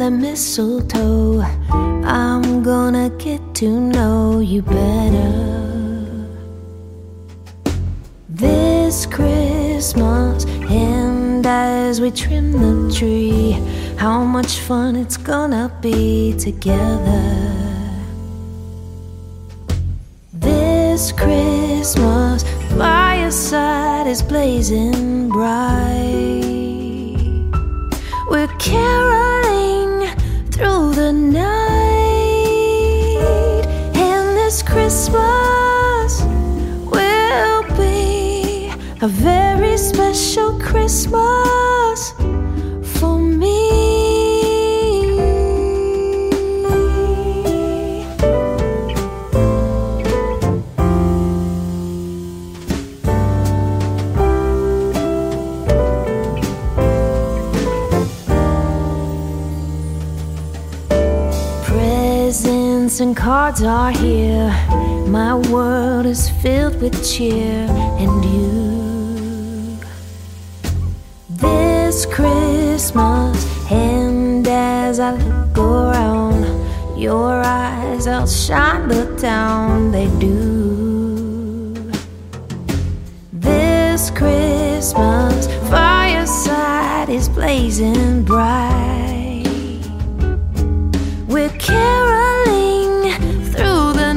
the mistletoe, I'm gonna get to know you better. This Christmas, and as we trim the tree, how much fun it's gonna be together. This Christmas, fireside is blazing bright. We're caroling through the night, and this Christmas will be a very special Christmas for me. Presents and cards are here. My world is filled with cheer and you. This Christmas, and as I look around, your eyes outshine the town, they do. This Christmas, fireside is blazing bright. We're caroling through the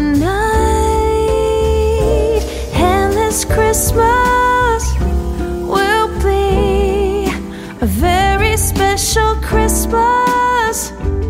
night, and this Christmas will be a very special Christmas